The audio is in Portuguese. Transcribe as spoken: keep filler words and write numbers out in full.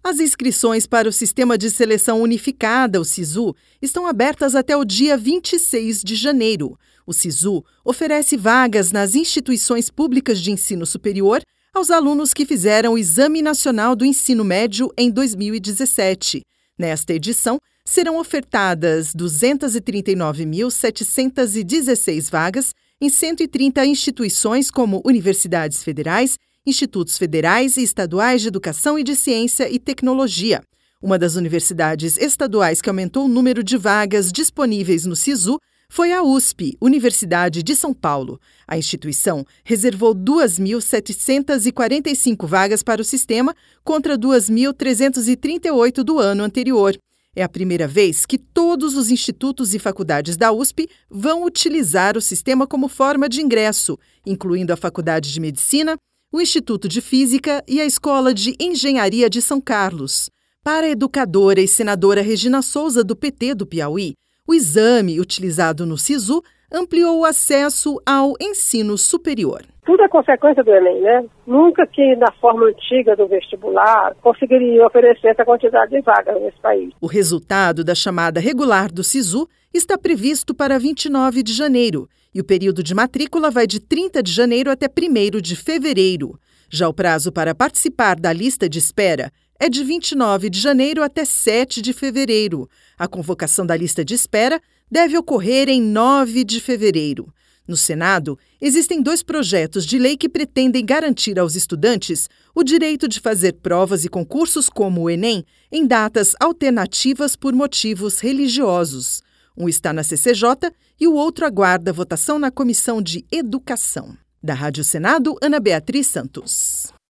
As inscrições para o Sistema de Seleção Unificada, o SISU, estão abertas até o dia vinte e seis de janeiro. O SISU oferece vagas nas instituições públicas de ensino superior aos alunos que fizeram o Exame Nacional do Ensino Médio em dois mil e dezessete. Nesta edição, serão ofertadas duzentas e trinta e nove mil, setecentas e dezesseis vagas em cento e trinta instituições como universidades federais, institutos federais e estaduais de educação e de ciência e tecnologia. Uma das universidades estaduais que aumentou o número de vagas disponíveis no SISU foi a U S P, Universidade de São Paulo. A instituição reservou duas mil setecentas e quarenta e cinco vagas para o sistema, contra duas mil trezentas e trinta e oito do ano anterior. É a primeira vez que todos os institutos e faculdades da U S P vão utilizar o sistema como forma de ingresso, incluindo a Faculdade de Medicina, o Instituto de Física e a Escola de Engenharia de São Carlos. Para a educadora e senadora Regina Souza, do P T do Piauí, o exame utilizado no SISU ampliou o acesso ao ensino superior. Tudo é consequência do Enem, né? Nunca que na forma antiga do vestibular conseguiria oferecer essa quantidade de vagas nesse país. O resultado da chamada regular do SISU está previsto para vinte e nove de janeiro e o período de matrícula vai de trinta de janeiro até primeiro de fevereiro. Já o prazo para participar da lista de espera é de vinte e nove de janeiro até sete de fevereiro. A convocação da lista de espera deve ocorrer em nove de fevereiro. No Senado, existem dois projetos de lei que pretendem garantir aos estudantes o direito de fazer provas e concursos como o Enem em datas alternativas por motivos religiosos. Um está na C C J e o outro aguarda votação na Comissão de Educação. Da Rádio Senado, Ana Beatriz Santos.